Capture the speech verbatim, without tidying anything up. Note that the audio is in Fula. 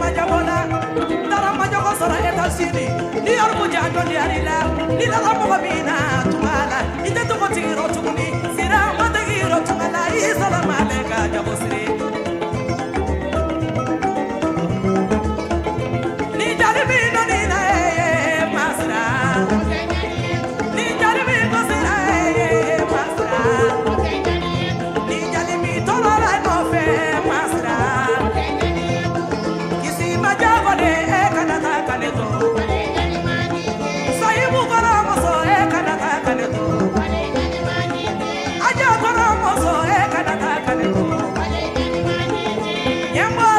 majabola dara majago sara eta sini ni arbu jando ni arila ni la rabu bina tumala ite to tiro tumi sira matagiro tumala isala maleka jabosri ni jali bina ni na masra ni jali bina sira masra ni jali mi tola no fe masra kisi majago de kanata kaneto saibu kala moso e kanata kaneto aja kala moso e kanata kaneto yembo